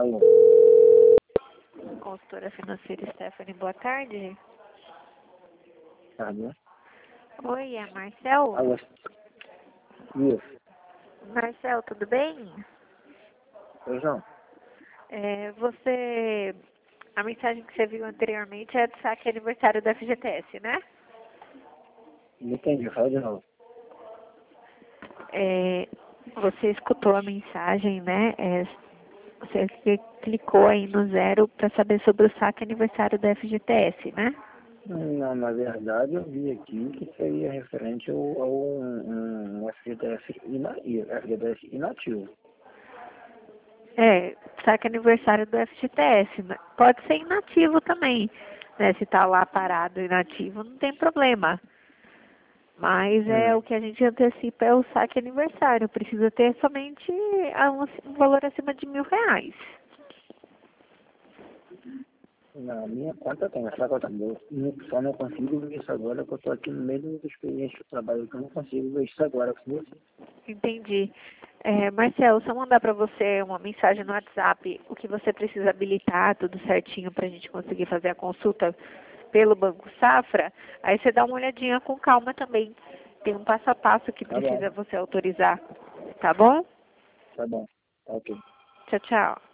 Alô. Consultora financeira Stephanie, boa tarde. Alô. Oi, é Marcel? Alô. Isso. Marcel, tudo bem? Oi, João. A mensagem que você viu anteriormente é do saque aniversário da FGTS, né? Não entendi. Fala de novo. Você escutou a mensagem, né? Você clicou aí no 0 para saber sobre o saque aniversário da FGTS, né? Não, na verdade, eu vi aqui que seria referente ao FGTS inativo. Saque aniversário do FGTS. Pode ser inativo também, né? Se tá lá parado inativo, não tem problema. Mas o que a gente antecipa é o saque aniversário. Precisa ter somente um valor acima de R$ 1.000. Na minha conta tem, essa conta só não consigo ver isso agora, porque eu estou aqui no meio do expediente do trabalho, que eu não consigo ver isso agora com você. Entendi. Marcelo, se eu mandar para você uma mensagem no WhatsApp, o que você precisa habilitar, tudo certinho para a gente conseguir fazer a consulta pelo Banco Safra, aí você dá uma olhadinha com calma também. Tem um passo a passo que Tá bom, precisa você autorizar, tá bom? tá bom, tá ok. Tchau, tchau.